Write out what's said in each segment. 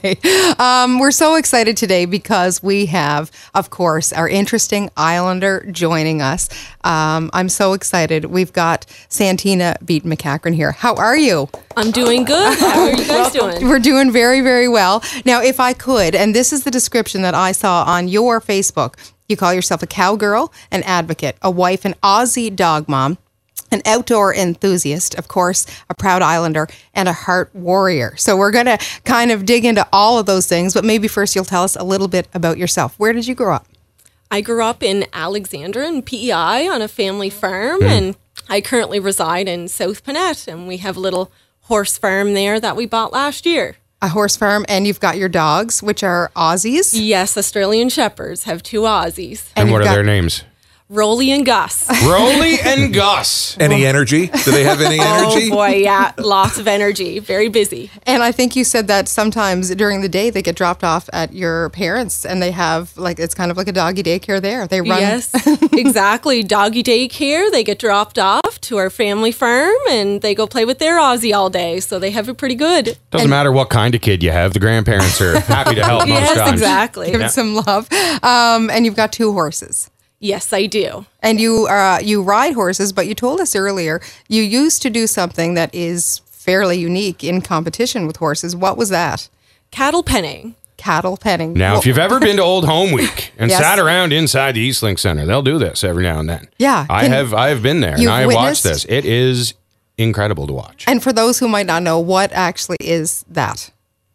Okay. We're so excited today because we have, of course, our interesting Islander joining us. I'm so excited. We've got Santina Beat McCachran here. How are you? I'm doing good. How are you guys doing? We're doing very, very well. Now, if I could, and this is the description that I saw on your Facebook, you call yourself a cowgirl, an advocate, a wife, an Aussie dog mom, an outdoor enthusiast, of course, a proud Islander, and a heart warrior. So we're going to kind of dig into all of those things, but maybe first you'll tell us a little bit about yourself. Where did you grow up? I grew up in Alexandra in PEI on a family farm, and I currently reside in South Panett, and we have a little horse farm there that we bought last year. A horse farm, and you've got your dogs, which are Aussies. Yes, Australian Shepherds, have 2 Aussies. And what are their names? Rolly and Gus. Rolly and Gus. Any energy? Do they have any energy? Oh boy, yeah, lots of energy. Very busy. And I think you said that sometimes during the day they get dropped off at your parents, and they have it's kind of like a doggy daycare there. They run. Yes, exactly. Doggy daycare. They get dropped off to our family farm, and they go play with their Aussie all day. So they have it pretty good. Doesn't matter what kind of kid you have. The grandparents are happy to help most Yes, times. exactly. Give it some love. And you've got 2 horses. Yes, I do. And you ride horses, but you told us earlier you used to do something that is fairly unique in competition with horses. What was that? Cattle penning. Cattle penning. Now, if you've ever been to Old Home Week and Yes. sat around inside the Eastlink Center, they'll do this every now and then. Yeah. I have been there, and You've I have watched witnessed? this. It is incredible to watch. And for those who might not know, what actually is that?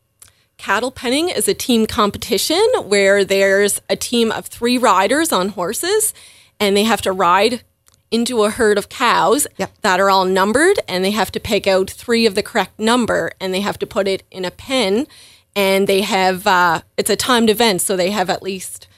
Cattle penning is a team competition where there's a team of 3 riders on horses, and they have to ride into a herd of cows that are all numbered, and they have to pick out 3 of the correct number, and they have to put it in a pen, and they have it's a timed event, so they have at least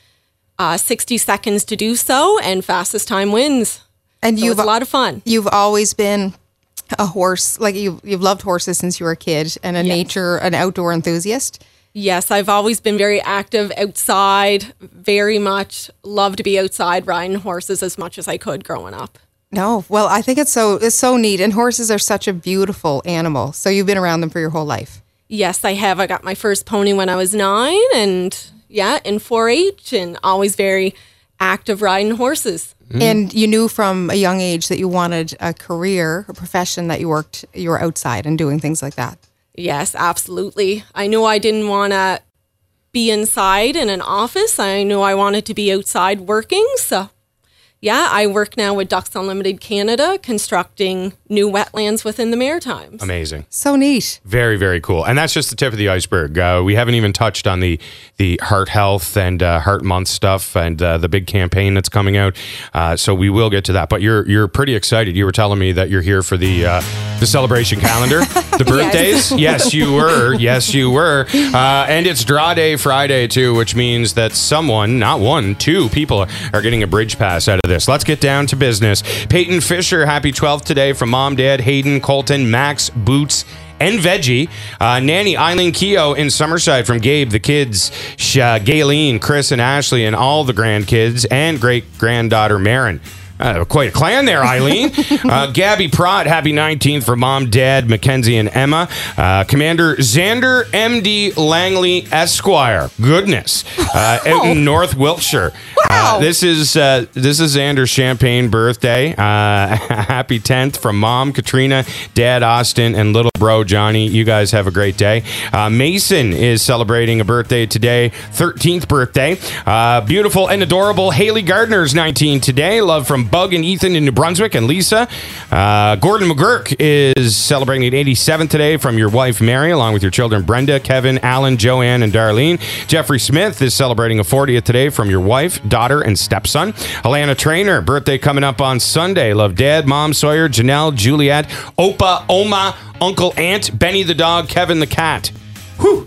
60 seconds to do so, and fastest time wins. And So it's a lot of fun. You've always been a horse, like you've loved horses since you were a kid, and an outdoor enthusiast. Yes, I've always been very active outside, very much love to be outside riding horses as much as I could growing up. No, well, I think it's so neat, and horses are such a beautiful animal. So you've been around them for your whole life. Yes, I have. I got my first pony when I was 9, and in 4-H, and always very active riding horses. And you knew from a young age that you wanted a career, a profession that you were outside and doing things like that. Yes, absolutely. I knew I didn't want to be inside in an office. I knew I wanted to be outside working. So, I work now with Ducks Unlimited Canada, constructing new wetlands within the Maritimes. Amazing. So neat. Very, very cool. And that's just the tip of the iceberg. We haven't even touched on the heart health and Heart Month stuff and the big campaign that's coming out. So we will get to that. But you're pretty excited. You were telling me that you're here for the celebration calendar, the birthdays. Yes, you were. Yes, you were. And it's Draw Day Friday, too, which means that someone, not 1, 2 people are getting a bridge pass out of this. Let's get down to business. Peyton Fisher, happy 12th today from Mom, Dad, Hayden, Colton, Max, Boots, and Veggie. Nanny Eileen Keogh in Summerside from Gabe, the kids, Gayleen, Chris, and Ashley, and all the grandkids, and great-granddaughter Marin. Quite a clan there, Eileen. Gabby Prott, happy 19th for Mom, Dad, Mackenzie, and Emma. Commander Xander M.D. Langley, Esquire. Goodness. Out in North Wiltshire. Wow. This is Xander's champagne birthday. Happy 10th from Mom, Katrina, Dad, Austin, and little bro, Johnny. You guys have a great day. Mason is celebrating a birthday today, 13th birthday. Beautiful and adorable Haley Gardner's 19 today. Love from Bug and Ethan in New Brunswick, and Lisa. Gordon McGurk is celebrating an 87th today from your wife, Mary, along with your children, Brenda, Kevin, Alan, Joanne, and Darlene. Jeffrey Smith is celebrating a 40th today from your wife, daughter, and stepson. Alana Trainer, birthday coming up on Sunday. Love Dad, Mom, Sawyer, Janelle, Juliet, Opa, Oma, Uncle, Aunt, Benny the dog, Kevin the cat. Whew.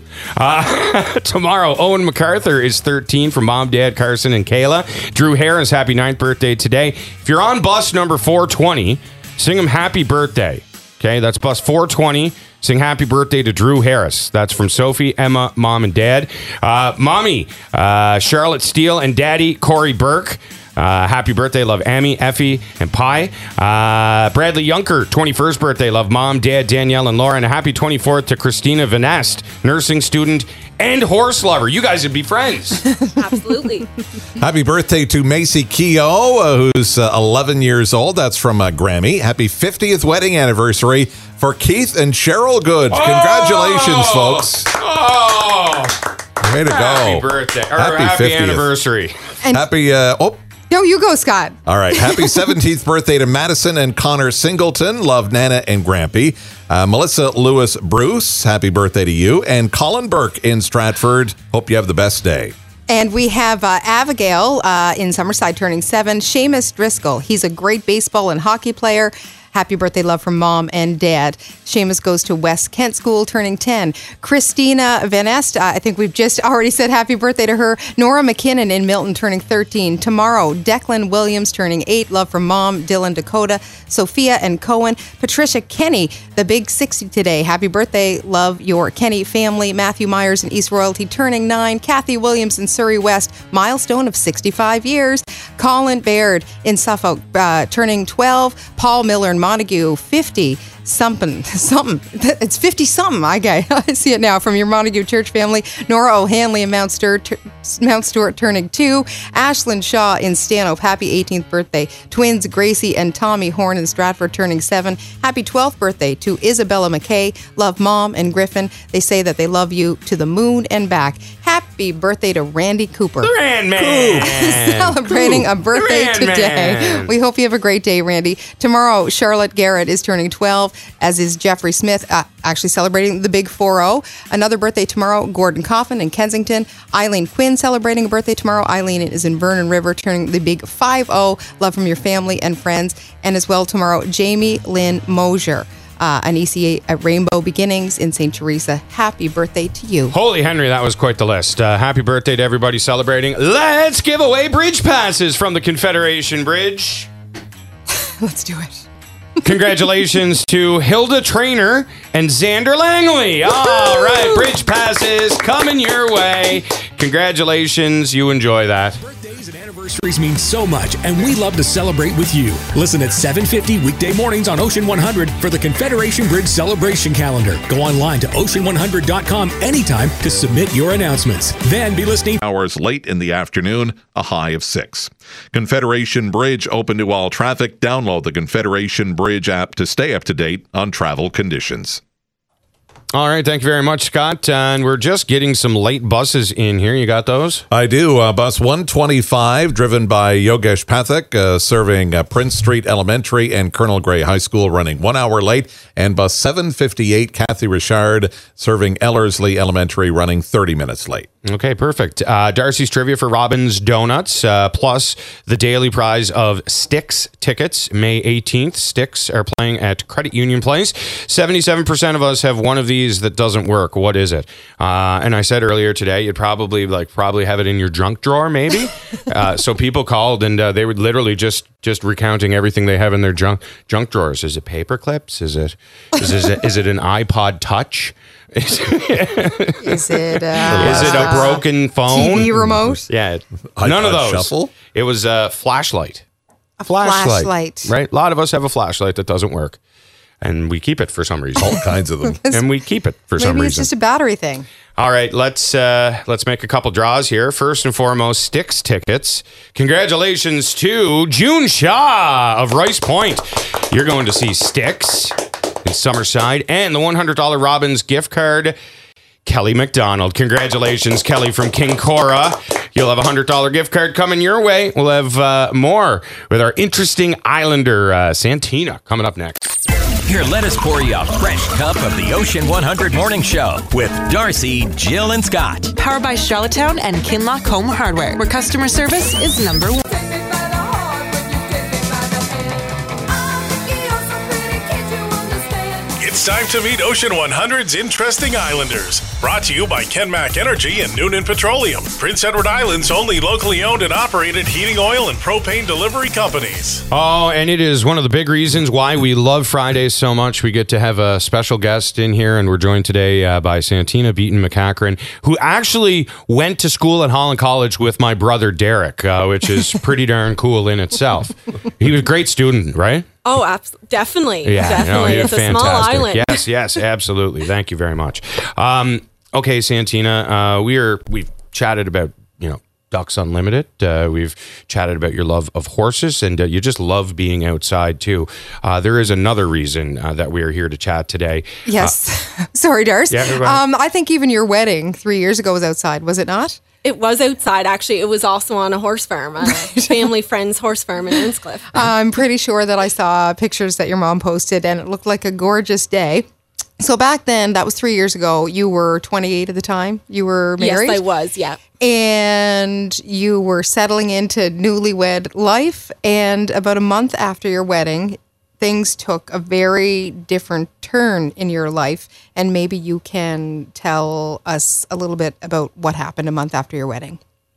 Tomorrow, Owen MacArthur is 13 from Mom, Dad, Carson, and Kayla. Drew Harris, happy 9th birthday today. If you're on bus number 420, sing him happy birthday. Okay, that's bus 420. Sing happy birthday to Drew Harris. That's from Sophie, Emma, Mom, and Dad. Mommy, Charlotte Steele, and Daddy, Corey Burke. Happy birthday, love Amy, Effie, and Pi. Bradley Yunker, 21st birthday, love Mom, Dad, Danielle, and Laura. And a happy 24th to Christina Vanest, nursing student and horse lover. You guys would be friends. Absolutely. Happy birthday to Macy Keogh, who's 11 years old. That's from Grammy. Happy 50th wedding anniversary for Keith and Cheryl Good. Congratulations, folks. Oh! Way to go. Happy birthday. Or Happy 50th. Anniversary. Happy, No, you go, Scott. all right. Happy 17th birthday to Madison and Connor Singleton. Love Nana and Grampy. Melissa Lewis Bruce, happy birthday to you. And Colin Burke in Stratford. Hope you have the best day. And we have Abigail in Summerside turning 7. Seamus Driscoll. He's a great baseball and hockey player. Happy birthday, love from Mom and Dad. Seamus goes to West Kent School, turning 10. Christina Van Est, I think we've just already said happy birthday to her. Nora McKinnon in Milton, turning 13. Tomorrow, Declan Williams, turning 8. Love from Mom, Dylan Dakota, Sophia and Cohen. Patricia Kenny, the big 60 today. Happy birthday, love your Kenny family. Matthew Myers in East Royalty, turning 9. Kathy Williams in Surrey West, milestone of 65 years. Colin Baird in Suffolk, turning 12. Paul Miller in Montague, 50 something. It's 50 something. I see it now from your Montague Church family. Nora O'Hanley in Mount Stewart turning 2. Ashlyn Shaw in Stanhope, happy 18th birthday. Twins Gracie and Tommy Horn in Stratford turning 7. Happy 12th birthday to Isabella McKay. Love Mom and Griffin. They say that they love you to the moon and back. Happy birthday to Randy Cooper. The Randman. Celebrating a birthday Randman. today. We hope you have a great day, Randy. Tomorrow, Charlotte Garrett is turning 12, as is Jeffrey Smith, actually celebrating the big 4-0. Another birthday tomorrow, Gordon Coffin in Kensington. Eileen Quinn celebrating a birthday tomorrow. Eileen is in Vernon River, turning the big 5-0. Love from your family and friends. And as well tomorrow, Jamie Lynn Mosier, an ECA at Rainbow Beginnings in St. Teresa. Happy birthday to you. Holy Henry, that was quite the list. Happy birthday to everybody celebrating. Let's give away bridge passes from the Confederation Bridge. Let's do it. Congratulations to Hilda Trainer and Xander Langley. All right, bridge passes coming your way. Congratulations. You enjoy that. Birthdays and anniversaries mean so much, and we love to celebrate with you. Listen at 7:50 weekday mornings on Ocean 100 for the Confederation Bridge celebration calendar. Go online to ocean100.com anytime to submit your announcements. Then be listening. Hours late in the afternoon, a high of 6. Confederation Bridge open to all traffic. Download the Confederation Bridge app to stay up to date on travel conditions. All right, thank you very much, Scott. And we're just getting some late buses in here. You got those? I do. Bus 125, driven by Yogesh Pathak, serving Prince Street Elementary and Colonel Gray High School, running 1 hour late. And bus 758, Kathy Richard, serving Ellerslie Elementary, running 30 minutes late. Okay, perfect. Darcy's Trivia for Robbins Donuts, plus the daily prize of Styx tickets. May 18th, Styx are playing at Credit Union Place. 77% of us have one of these that doesn't work. What is it? And I said earlier today, you'd probably have it in your junk drawer, maybe. So people called and they were literally just recounting everything they have in their junk drawers. Is it paper clips? Is it an iPod Touch? Is it a broken phone? TV remote? Yeah, iPod none of those. Shuffle? It was a flashlight. A flashlight. Right? A lot of us have a flashlight that doesn't work, and we keep it for some reason. All kinds of them. And we keep it for some Maybe it's reason. just a battery thing. All right, let's make a couple draws here. First and foremost, Styx tickets. Congratulations to June Shaw of Rice Point. You're going to see Styx in Summerside, and the $100 Robbins gift card. Kelly McDonald. Congratulations, Kelly from King Cora. You'll have a $100 gift card coming your way. We'll have more with our interesting Islander, Santina, coming up next. Here, let us pour you a fresh cup of the Ocean 100 Morning Show with Darcy, Jill, and Scott. Powered by Charlottetown and Kinlock Home Hardware, where customer service is number one. It's It's time to meet Ocean 100's interesting islanders. Brought to you by Kenmac Energy and Noonan Petroleum, Prince Edward Island's only locally owned and operated heating oil and propane delivery companies. Oh, and it is one of the big reasons why we love Fridays so much. We get to have a special guest in here, and we're joined today by Santina Beaton McCachran, who actually went to school at Holland College with my brother Derek, which is pretty darn cool in itself. He was a great student, right? Oh, definitely. Yeah, definitely. No, It's a fantastic. small island. Yes, absolutely. Thank you very much. Okay, Santina, we've chatted about, Ducks Unlimited. We've chatted about your love of horses, and you just love being outside too. There is another reason that we are here to chat today. Yes. Sorry, Darce. Yeah, go ahead. I think even your wedding 3 years ago was outside, was it not? It was outside, actually. It was also on a horse farm, a family friend's horse farm in Innscliff. I'm pretty sure that I saw pictures that your mom posted, and it looked like a gorgeous day. So back then, that was 3 years ago, you were 28 at the time. You were married? Yes, I was, yeah. And you were settling into newlywed life. And about a month after your wedding, things took a very different turn in your life. And maybe you can tell us a little bit about what happened a month after your wedding.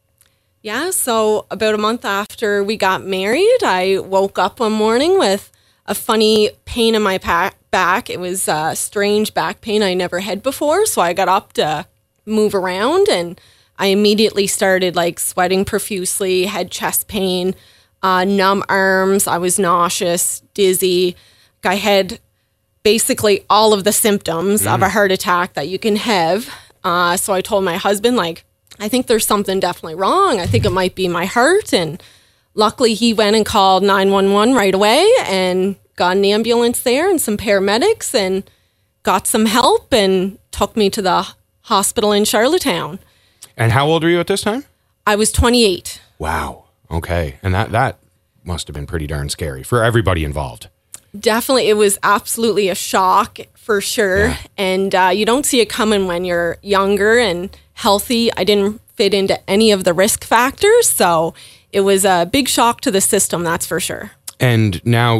Yeah, so about a month after we got married, I woke up one morning with a funny pain in my back. It was a strange back pain I never had before. So I got up to move around, and I immediately started sweating profusely, had chest pain, numb arms. I was nauseous, dizzy. I had basically all of the symptoms of a heart attack that you can have. So I told my husband, I think there's something definitely wrong. I think it might be my heart. And luckily, he went and called 911 right away and got an ambulance there and some paramedics and got some help and took me to the hospital in Charlottetown. And how old were you at this time? I was 28. Wow. Okay. And that must have been pretty darn scary for everybody involved. Definitely. It was absolutely a shock for sure. Yeah. And you don't see it coming when you're younger and healthy. I didn't fit into any of the risk factors. So it was a big shock to the system, that's for sure. And now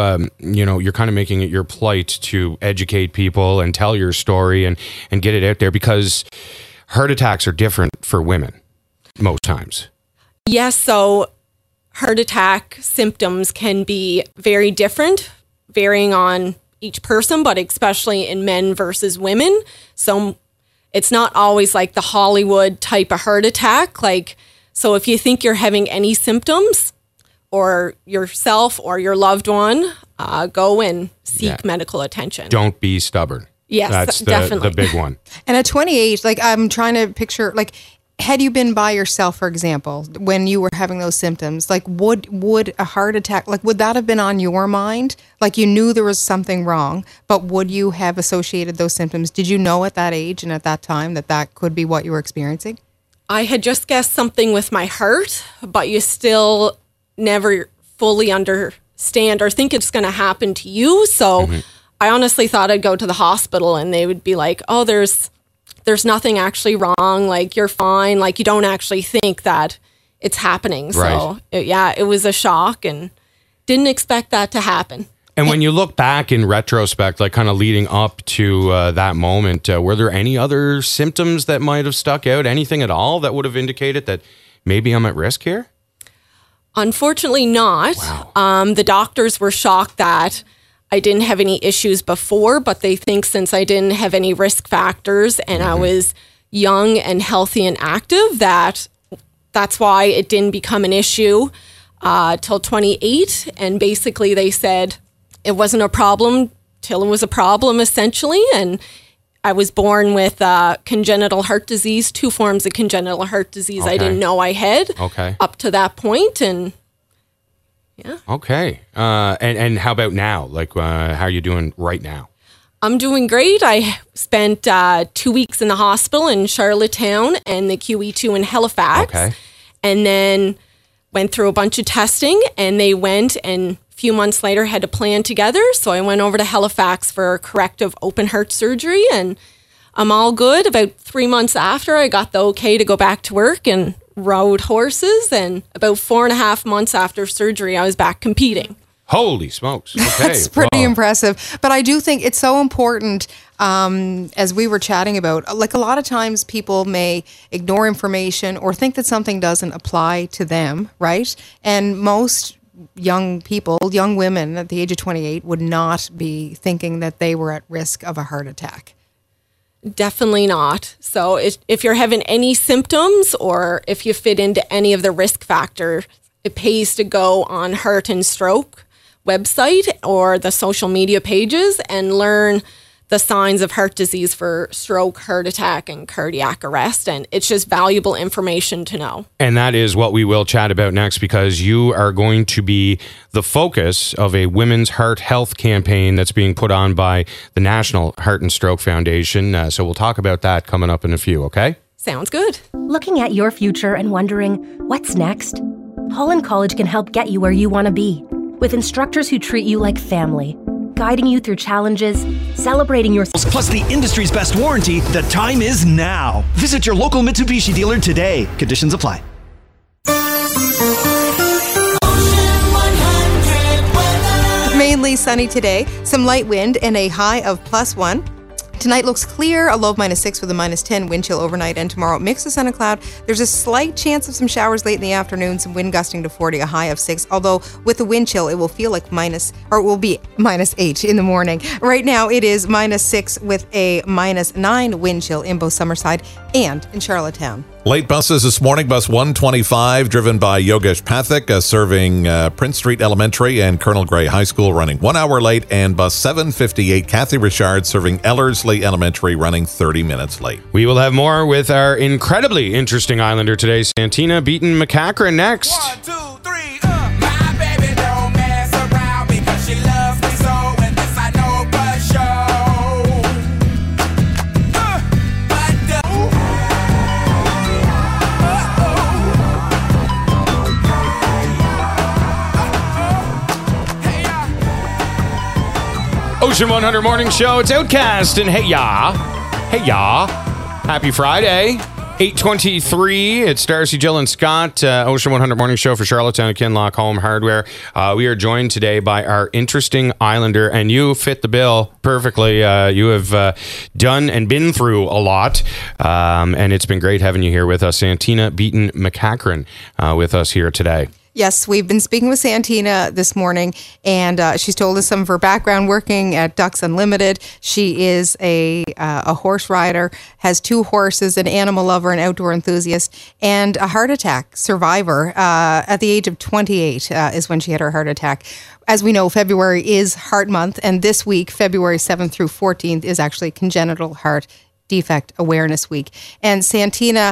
you're kind of making it your plight to educate people and tell your story and get it out there, because heart attacks are different for women most times. Yes, so heart attack symptoms can be very different, varying on each person, but especially in men versus women. So it's not always like the Hollywood type of heart attack. So if you think you're having any symptoms, or yourself or your loved one, go and seek medical attention. Don't be stubborn. Yes, that's definitely the big one. And at 28, I'm trying to picture, had you been by yourself, for example, when you were having those symptoms, would a heart attack, would that have been on your mind? You knew there was something wrong, but would you have associated those symptoms? Did you know at that age and at that time that could be what you were experiencing? I had just guessed something with my heart, but you still never fully understand or think it's going to happen to you. So I honestly thought I'd go to the hospital and they would be like, oh, there's nothing actually wrong. You're fine. You don't actually think that it's happening. Right. So it was a shock and didn't expect that to happen. And when you look back in retrospect, kind of leading up to that moment, were there any other symptoms that might have stuck out? Anything at all that would have indicated that maybe I'm at risk here? Unfortunately not. Wow. The doctors were shocked that I didn't have any issues before, but they think since I didn't have any risk factors and I was young and healthy and active, that's why it didn't become an issue till 28. And basically they said it wasn't a problem till it was a problem, essentially. And I was born with congenital heart disease, 2 forms of congenital heart disease I didn't know I had up to that point. And yeah. Okay. And how about now? How are you doing right now? I'm doing great. I spent 2 weeks in the hospital in Charlottetown and the QE2 in Halifax. Okay. And then went through a bunch of testing, and they went and a few months later had a plan together. So I went over to Halifax for corrective open heart surgery, and I'm all good. About 3 months after, I got the okay to go back to work and rode horses. And about 4.5 months after surgery, I was back competing. Holy smokes. Okay. That's pretty Wow. impressive. But I do think it's so important, as we were chatting about, like a lot of times people may ignore information or think that something doesn't apply to them, right? And most young people, young women at the age of 28 would not be thinking that they were at risk of a heart attack. Definitely not. So if you're having any symptoms or if you fit into any of the risk factors, it pays to go on Heart and Stroke website or the social media pages and learn the signs of heart disease for stroke, heart attack, and cardiac arrest. And it's just valuable information to know. And that is what we will chat about next, because you are going to be the focus of a women's heart health campaign that's being put on by the National Heart and Stroke Foundation. So we'll talk about that coming up in a few, okay? Sounds good. Looking at your future and wondering, what's next? Holland College can help get you where you want to be, with instructors who treat you like family, guiding you through challenges, celebrating your... Plus the industry's best warranty, the time is now. Visit your local Mitsubishi dealer today. Conditions apply. Mainly sunny today, some light wind and a high of +1. Tonight looks clear, a low of -6 with a -10 wind chill overnight, and tomorrow mix of sun and cloud. There's a slight chance of some showers late in the afternoon, some wind gusting to 40, a high of 6. Although with the wind chill, it will feel like it will be -8 in the morning. Right now it is -6 with a -9 wind chill in both Summerside and in Charlottetown. Late buses this morning. Bus 125, driven by Yogesh Pathak, serving Prince Street Elementary and Colonel Gray High School, running 1 hour late. And bus 758, Kathy Richard, serving Ellerslie Elementary, running 30 minutes late. We will have more with our incredibly interesting Islander today, Santina Beaton McCachran, next. 1, 2, 3, my baby don't mess around because she loves me so, and this I know for sure. Ocean 100 Morning Show. It's Outcast and hey ya. Hey ya. Happy Friday. 8:23. It's Darcy, Jill, and Scott. Ocean 100 Morning Show for Charlottetown and Kinloch Home Hardware. We are joined today by our interesting Islander, and you fit the bill perfectly. You have done and been through a lot, and it's been great having you here with us. Santina Beaton McCachran with us here today. Yes, we've been speaking with Santina this morning, and she's told us some of her background working at Ducks Unlimited. She is a horse rider, has 2 horses, an animal lover, an outdoor enthusiast, and a heart attack survivor. At the age of 28 is when she had her heart attack. As we know, February is Heart Month, and this week, February 7th through 14th, is actually Congenital Heart Defect Awareness Week. And Santina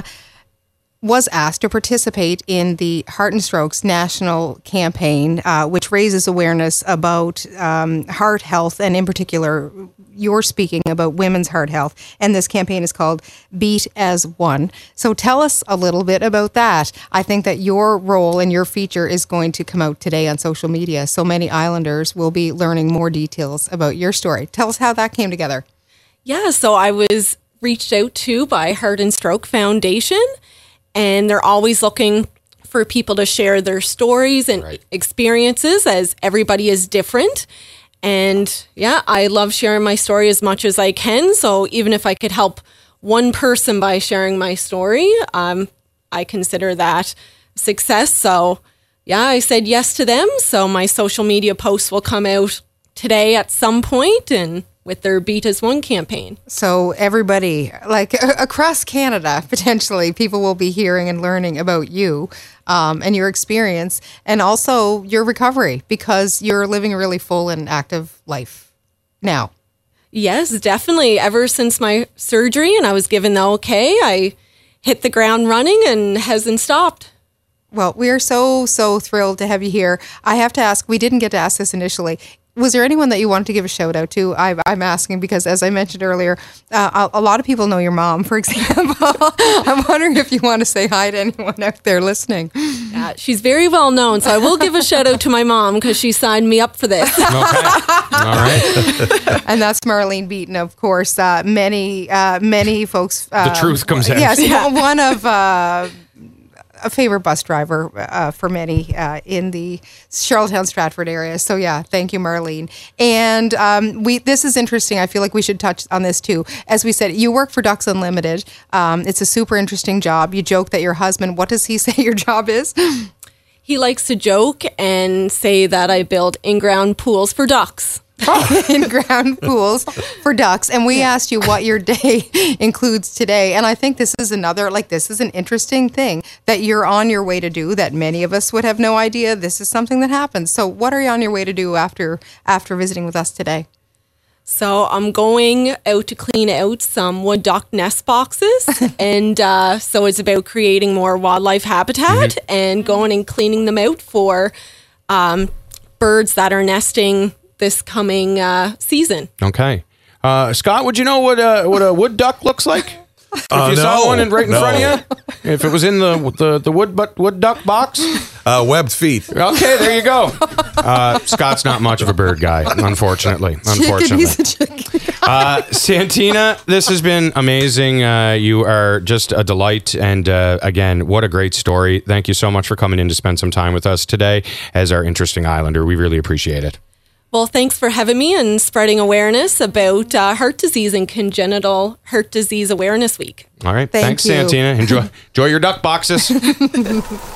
was asked to participate in the Heart and Strokes national campaign, which raises awareness about heart health, and in particular, you're speaking about women's heart health, and this campaign is called Beat as One. So tell us a little bit about that. I think that your role and your feature is going to come out today on social media, so many Islanders will be learning more details about your story. Tell us how that came together. Yeah, so I was reached out to by Heart and Stroke Foundation, and they're always looking for people to share their stories and experiences, as everybody is different. And yeah, I love sharing my story as much as I can. So even if I could help one person by sharing my story, I consider that success. So yeah, I said yes to them. So my social media posts will come out today at some point, and with their Beat as One campaign. So everybody, like across Canada, potentially, people will be hearing and learning about you and your experience, and also your recovery, because you're living a really full and active life now. Yes, definitely. Ever since my surgery and I was given the okay, I hit the ground running and hasn't stopped. Well, we are so thrilled to have you here. I have to ask, we didn't get to ask this initially. Was there anyone that you wanted to give a shout out to? I'm asking because, as I mentioned earlier, a lot of people know your mom, for example. I'm wondering if you want to say hi to anyone out there listening. Yeah, she's very well known, so I will give a shout out to my mom because she signed me up for this. Okay. All right. And that's Marlene Beaton, of course. Many folks. The truth comes out. Yes, one of a favorite bus driver for many in the Charlottetown, Stratford area. So yeah, thank you, Marlene. And this is interesting. I feel like we should touch on this too. As we said, you work for Ducks Unlimited. It's a super interesting job. You joke that your husband, what does he say your job is? He likes to joke and say that I build in-ground pools for ducks. In-ground pools for ducks. And we asked you what your day includes today. And I think this is this is an interesting thing that you're on your way to do that many of us would have no idea. This is something that happens. So what are you on your way to do after visiting with us today? So I'm going out to clean out some wood duck nest boxes. And so it's about creating more wildlife habitat and going and cleaning them out for birds that are nesting this coming season. Okay. Scott, would you know what a wood duck looks like? If you saw one right in front of you? If it was in the wood duck box? Webbed feet. Okay, there you go. Scott's not much of a bird guy, unfortunately. Santina, this has been amazing. You are just a delight. And again, what a great story. Thank you so much for coming in to spend some time with us today as our interesting Islander. We really appreciate it. Well, thanks for having me and spreading awareness about heart disease and Congenital Heart Disease Awareness Week. All right. Thanks, you. Santina. Enjoy your duck boxes.